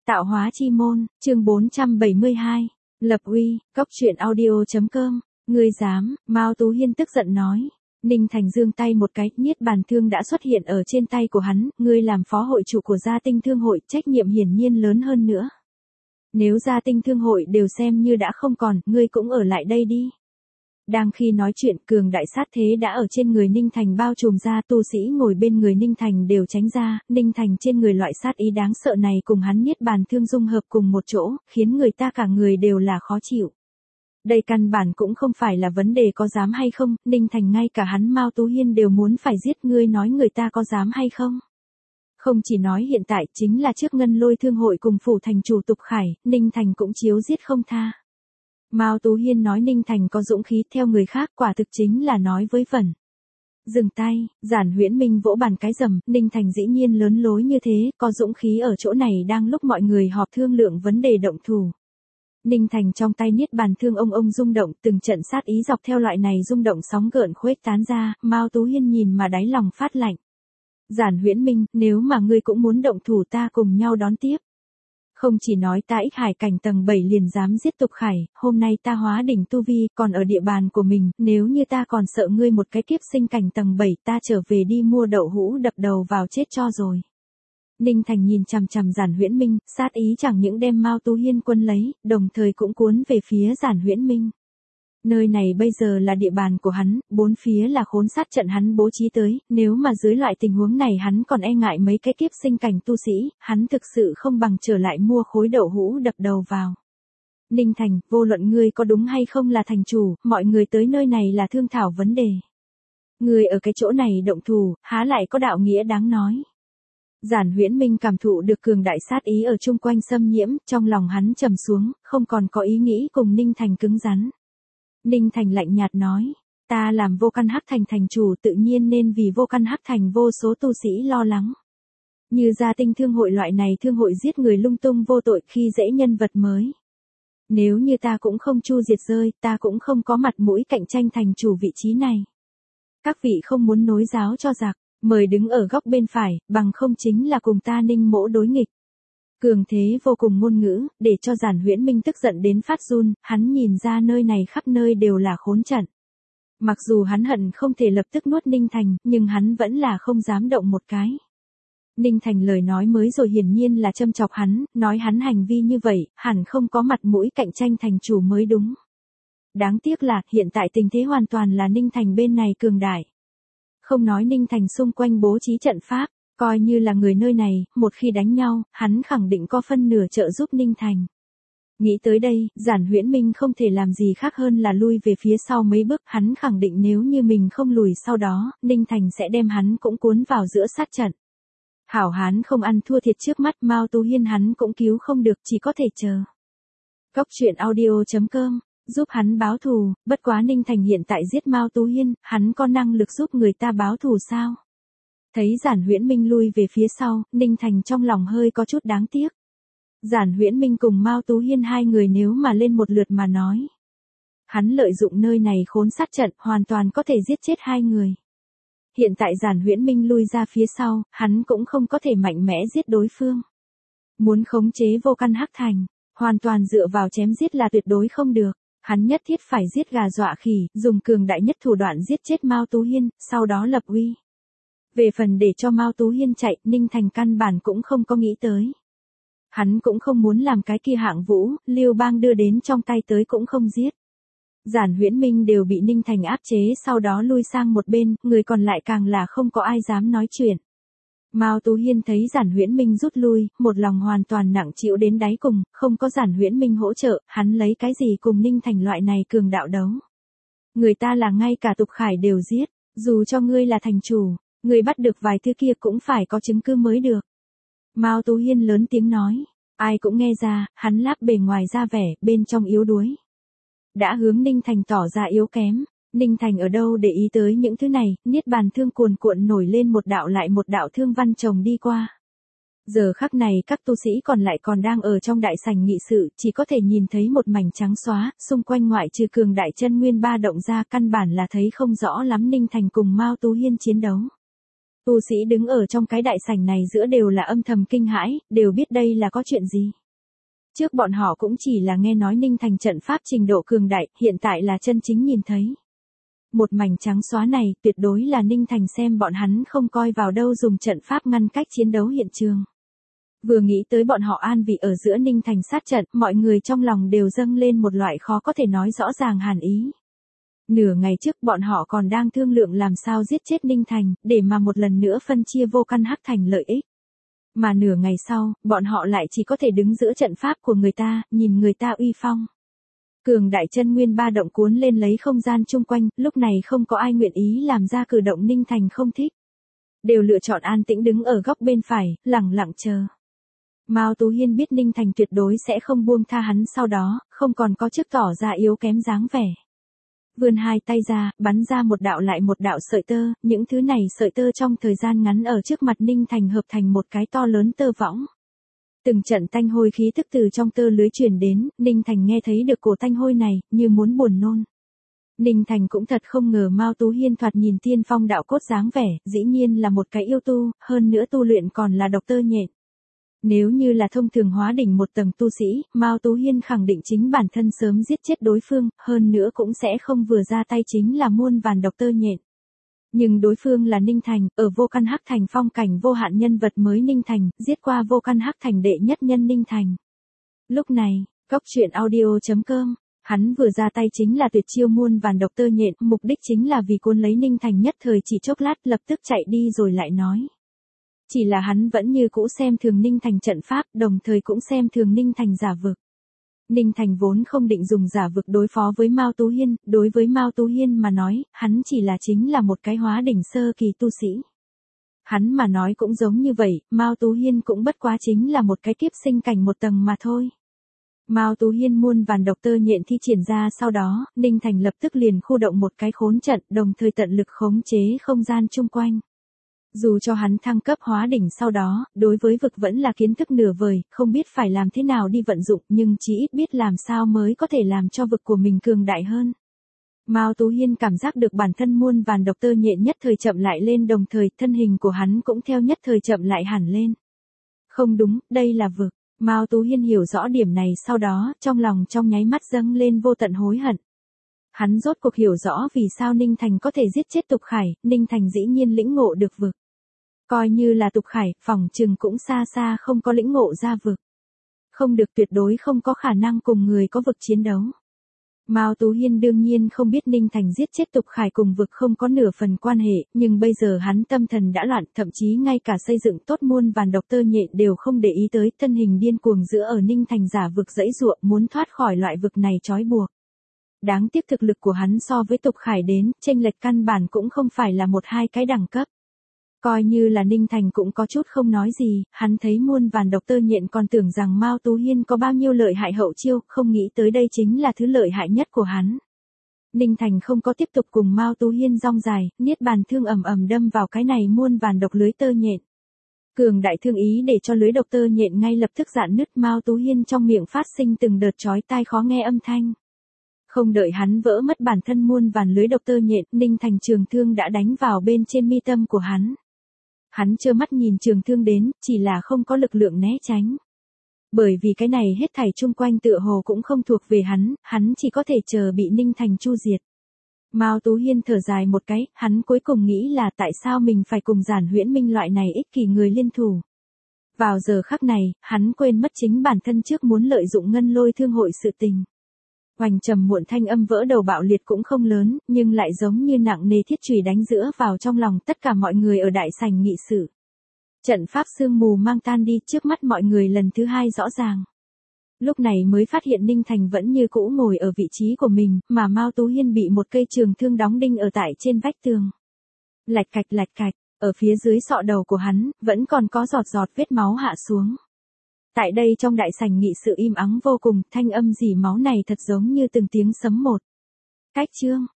Tạo hóa chi môn, chương 472. Lập uy, cóc truyện audio.com. Ngươi dám, Mao Tú Hiên tức giận nói. Ninh Thành giương tay một cái, niết bàn thương đã xuất hiện ở trên tay của hắn, ngươi làm phó hội chủ của Gia Tinh Thương hội, trách nhiệm hiển nhiên lớn hơn nữa. Nếu Gia Tinh Thương hội đều xem như đã không còn, ngươi cũng ở lại đây đi. Đang khi nói chuyện, cường đại sát thế đã ở trên người Ninh Thành bao trùm ra, tu sĩ ngồi bên người Ninh Thành đều tránh ra, Ninh Thành trên người loại sát ý đáng sợ này cùng hắn niết bàn thương dung hợp cùng một chỗ, khiến người ta cả người đều là khó chịu. Đây căn bản cũng không phải là vấn đề có dám hay không, Ninh Thành ngay cả hắn Mao Tú Hiên đều muốn phải giết, ngươi nói người ta có dám hay không. Không chỉ nói hiện tại, chính là trước Ngân Lôi Thương hội cùng phủ thành chủ Tục Khải, Ninh Thành cũng chiếu giết không tha. Mao Tú Hiên nói Ninh Thành có dũng khí, theo người khác quả thực chính là nói với vẩn. Dừng tay, Giản Huyễn Minh vỗ bàn cái rầm, Ninh Thành dĩ nhiên lớn lối như thế, có dũng khí ở chỗ này đang lúc mọi người họp thương lượng vấn đề động thủ. Ninh Thành trong tay niết bàn thương ông rung động, từng trận sát ý dọc theo loại này rung động sóng gợn khuếch tán ra, Mao Tú Hiên nhìn mà đáy lòng phát lạnh. Giản Huyễn Minh, nếu mà ngươi cũng muốn động thủ ta cùng nhau đón tiếp. Không chỉ nói ta Ích Hải cảnh tầng 7 liền dám giết Tục Khải, hôm nay ta hóa đỉnh tu vi, còn ở địa bàn của mình, nếu như ta còn sợ ngươi một cái kiếp sinh cảnh tầng 7, ta trở về đi mua đậu hũ đập đầu vào chết cho rồi. Ninh Thành nhìn chằm chằm Giản Huyễn Minh, sát ý chẳng những đem Mao Tú Hiên quân lấy, đồng thời cũng cuốn về phía Giản Huyễn Minh. Nơi này bây giờ là địa bàn của hắn, bốn phía là khốn sát trận hắn bố trí tới, nếu mà dưới loại tình huống này hắn còn e ngại mấy cái kiếp sinh cảnh tu sĩ, hắn thực sự không bằng trở lại mua khối đậu hũ đập đầu vào. Ninh Thành, vô luận ngươi có đúng hay không là thành chủ, mọi người tới nơi này là thương thảo vấn đề. Ngươi ở cái chỗ này động thủ, há lại có đạo nghĩa đáng nói. Giản Huyễn Minh cảm thụ được cường đại sát ý ở chung quanh xâm nhiễm, trong lòng hắn trầm xuống, không còn có ý nghĩ cùng Ninh Thành cứng rắn. Ninh Thành lạnh nhạt nói, ta làm Vô Căn Hắc Thành thành chủ tự nhiên nên vì Vô Căn Hắc Thành vô số tu sĩ lo lắng. Như Gia Tinh Thương hội loại này thương hội giết người lung tung vô tội khi dễ nhân vật mới. Nếu như ta cũng không chu diệt rơi, ta cũng không có mặt mũi cạnh tranh thành chủ vị trí này. Các vị không muốn nối giáo cho giặc, mời đứng ở góc bên phải, bằng không chính là cùng ta Ninh mỗ đối nghịch. Cường thế vô cùng ngôn ngữ, để cho Giản Huyễn Minh tức giận đến phát run, hắn nhìn ra nơi này khắp nơi đều là khốn trận. Mặc dù hắn hận không thể lập tức nuốt Ninh Thành, nhưng hắn vẫn là không dám động một cái. Ninh Thành lời nói mới rồi hiển nhiên là châm chọc hắn, nói hắn hành vi như vậy, hẳn không có mặt mũi cạnh tranh thành chủ mới đúng. Đáng tiếc là, hiện tại tình thế hoàn toàn là Ninh Thành bên này cường đại. Không nói Ninh Thành xung quanh bố trí trận pháp. Coi như là người nơi này, một khi đánh nhau, hắn khẳng định có phân nửa trợ giúp Ninh Thành. Nghĩ tới đây, Giản Huyễn Minh không thể làm gì khác hơn là lui về phía sau mấy bước, hắn khẳng định nếu như mình không lùi sau đó, Ninh Thành sẽ đem hắn cũng cuốn vào giữa sát trận. Hảo hán không ăn thua thiệt trước mắt, Mao Tú Hiên hắn cũng cứu không được, chỉ có thể chờ. Cóc truyện audio.com, giúp hắn báo thù, bất quá Ninh Thành hiện tại giết Mao Tú Hiên, hắn có năng lực giúp người ta báo thù sao? Thấy Giản Huyễn Minh lui về phía sau, Ninh Thành trong lòng hơi có chút đáng tiếc. Giản Huyễn Minh cùng Mao Tú Hiên hai người nếu mà lên một lượt mà nói. Hắn lợi dụng nơi này khốn sát trận, hoàn toàn có thể giết chết hai người. Hiện tại Giản Huyễn Minh lui ra phía sau, hắn cũng không có thể mạnh mẽ giết đối phương. Muốn khống chế Vô Căn Hắc Thành, hoàn toàn dựa vào chém giết là tuyệt đối không được. Hắn nhất thiết phải giết gà dọa khỉ, dùng cường đại nhất thủ đoạn giết chết Mao Tú Hiên, sau đó lập uy. Về phần để cho Mao Tú Hiên chạy, Ninh Thành căn bản cũng không có nghĩ tới. Hắn cũng không muốn làm cái kia hạng vũ, Liêu Bang đưa đến trong tay tới cũng không giết. Giản Huyễn Minh đều bị Ninh Thành áp chế, sau đó lui sang một bên, người còn lại càng là không có ai dám nói chuyện. Mao Tú Hiên thấy Giản Huyễn Minh rút lui, một lòng hoàn toàn nặng chịu đến đáy cùng, không có Giản Huyễn Minh hỗ trợ, hắn lấy cái gì cùng Ninh Thành loại này cường đạo đấu. Người ta là ngay cả Tục Khải đều giết, dù cho ngươi là thành chủ. Người bắt được vài thứ kia cũng phải có chứng cứ mới được. Mao Tú Hiên lớn tiếng nói. Ai cũng nghe ra, hắn láp bề ngoài ra vẻ, bên trong yếu đuối. Đã hướng Ninh Thành tỏ ra yếu kém. Ninh Thành ở đâu để ý tới những thứ này, niết bàn thương cuồn cuộn nổi lên một đạo lại một đạo thương văn chồng đi qua. Giờ khắc này các tu sĩ còn lại còn đang ở trong đại sảnh nghị sự, chỉ có thể nhìn thấy một mảnh trắng xóa, xung quanh ngoại trừ cường đại chân nguyên ba động ra căn bản là thấy không rõ lắm Ninh Thành cùng Mao Tú Hiên chiến đấu. Tu sĩ đứng ở trong cái đại sảnh này giữa đều là âm thầm kinh hãi, đều biết đây là có chuyện gì. Trước bọn họ cũng chỉ là nghe nói Ninh Thành trận pháp trình độ cường đại, hiện tại là chân chính nhìn thấy. Một mảnh trắng xóa này tuyệt đối là Ninh Thành xem bọn hắn không coi vào đâu dùng trận pháp ngăn cách chiến đấu hiện trường. Vừa nghĩ tới bọn họ an vị ở giữa Ninh Thành sát trận, mọi người trong lòng đều dâng lên một loại khó có thể nói rõ ràng hàn ý. Nửa ngày trước bọn họ còn đang thương lượng làm sao giết chết Ninh Thành, để mà một lần nữa phân chia Vô Căn Hắc Thành lợi ích. Mà nửa ngày sau, bọn họ lại chỉ có thể đứng giữa trận pháp của người ta, nhìn người ta uy phong. Cường đại chân nguyên ba động cuốn lên lấy không gian chung quanh, lúc này không có ai nguyện ý làm ra cử động. Ninh Thành không thích. Đều lựa chọn an tĩnh đứng ở góc bên phải, lẳng lặng chờ. Mao Tú Hiên biết Ninh Thành tuyệt đối sẽ không buông tha hắn, sau đó, không còn có chức tỏ ra yếu kém dáng vẻ. Vươn hai tay ra, bắn ra một đạo lại một đạo sợi tơ, những thứ này sợi tơ trong thời gian ngắn ở trước mặt Ninh Thành hợp thành một cái to lớn tơ võng. Từng trận tanh hôi khí tức từ trong tơ lưới truyền đến, Ninh Thành nghe thấy được cổ tanh hôi này, như muốn buồn nôn. Ninh Thành cũng thật không ngờ Mao Tú Hiên thoạt nhìn tiên phong đạo cốt dáng vẻ, dĩ nhiên là một cái yêu tu, hơn nữa tu luyện còn là độc tơ nhện. Nếu như là thông thường hóa đỉnh một tầng tu sĩ, Mao Tú Hiên khẳng định chính bản thân sớm giết chết đối phương, hơn nữa cũng sẽ không vừa ra tay chính là muôn vàn độc tơ nhện. Nhưng đối phương là Ninh Thành, ở Vô Căn Hắc Thành phong cảnh vô hạn nhân vật mới Ninh Thành, giết qua Vô Căn Hắc Thành đệ nhất nhân Ninh Thành. Lúc này, Cốc Truyện Audio.com, hắn vừa ra tay chính là tuyệt chiêu muôn vàn độc tơ nhện, mục đích chính là vì cuốn lấy Ninh Thành, nhất thời chỉ chốc lát lập tức chạy đi rồi lại nói. Chỉ là hắn vẫn như cũ xem thường Ninh Thành trận pháp, đồng thời cũng xem thường Ninh Thành giả vực. Ninh Thành vốn không định dùng giả vực đối phó với Mao Tú Hiên, đối với Mao Tú Hiên mà nói, hắn chỉ là chính là một cái hóa đỉnh sơ kỳ tu sĩ. Hắn mà nói cũng giống như vậy, Mao Tú Hiên cũng bất quá chính là một cái kiếp sinh cảnh một tầng mà thôi. Mao Tú Hiên muôn vàn độc tơ nhện thi triển ra, sau đó, Ninh Thành lập tức liền khu động một cái khốn trận, đồng thời tận lực khống chế không gian chung quanh. Dù cho hắn thăng cấp hóa đỉnh sau đó, đối với vực vẫn là kiến thức nửa vời, không biết phải làm thế nào đi vận dụng, nhưng chỉ ít biết làm sao mới có thể làm cho vực của mình cường đại hơn. Mao Tú Hiên cảm giác được bản thân muôn vàn độc tơ nhện nhất thời chậm lại lên, đồng thời thân hình của hắn cũng theo nhất thời chậm lại hẳn lên. Không đúng, đây là vực. Mao Tú Hiên hiểu rõ điểm này, sau đó, trong lòng trong nháy mắt dâng lên vô tận hối hận. Hắn rốt cuộc hiểu rõ vì sao Ninh Thành có thể giết chết Tục Khải, Ninh Thành dĩ nhiên lĩnh ngộ được vực. Coi như là Tục Khải, phỏng chừng cũng xa xa không có lĩnh ngộ ra vực. Không được, tuyệt đối không có khả năng cùng người có vực chiến đấu. Mao Tú Hiên đương nhiên không biết Ninh Thành giết chết Tục Khải cùng vực không có nửa phần quan hệ, nhưng bây giờ hắn tâm thần đã loạn, thậm chí ngay cả xây dựng tốt muôn vàn độc tơ nhện đều không để ý tới, thân hình điên cuồng giữa ở Ninh Thành giả vực dãy dụa, muốn thoát khỏi loại vực này trói buộc. Đáng tiếc thực lực của hắn so với Tục Khải đến, chênh lệch căn bản cũng không phải là một hai cái đẳng cấp. Coi như là Ninh Thành cũng có chút không nói gì, hắn thấy muôn vàn độc tơ nhện còn tưởng rằng Mao Tú Hiên có bao nhiêu lợi hại hậu chiêu, không nghĩ tới đây chính là thứ lợi hại nhất của hắn. Ninh Thành không có tiếp tục cùng Mao Tú Hiên rong dài, niết bàn thương ầm ầm đâm vào cái này muôn vàn độc lưới tơ nhện. Cường đại thương ý để cho lưới độc tơ nhện ngay lập tức rạn nứt, Mao Tú Hiên trong miệng phát sinh từng đợt chói tai khó nghe âm thanh. Không đợi hắn vỡ mất bản thân muôn vàn lưới độc tơ nhện, Ninh Thành trường thương đã đánh vào bên trên mi tâm của hắn. Hắn trơ mắt nhìn trường thương đến, chỉ là không có lực lượng né tránh. Bởi vì cái này hết thảy chung quanh tựa hồ cũng không thuộc về hắn chỉ có thể chờ bị Ninh Thành chu diệt. Mao Tú Hiên thở dài một cái, hắn cuối cùng nghĩ là tại sao mình phải cùng Giản Huyễn Minh loại này ích kỷ người liên thủ. Vào giờ khắc này, hắn quên mất chính bản thân trước muốn lợi dụng Ngân Lôi Thương hội sự tình. Hoành trầm muộn thanh âm vỡ đầu bạo liệt cũng không lớn, nhưng lại giống như nặng nề thiết chùy đánh giữa vào trong lòng tất cả mọi người ở đại sảnh nghị sự. Trận pháp sương mù mang tan đi, trước mắt mọi người lần thứ hai rõ ràng. Lúc này mới phát hiện Ninh Thành vẫn như cũ ngồi ở vị trí của mình, mà Mao Tú Hiên bị một cây trường thương đóng đinh ở tại trên vách tường. Lạch cạch, ở phía dưới sọ đầu của hắn, vẫn còn có giọt giọt vết máu hạ xuống. Tại đây trong đại sảnh nghị sự im ắng vô cùng, thanh âm rỉ máu này thật giống như từng tiếng sấm một. Cách chương,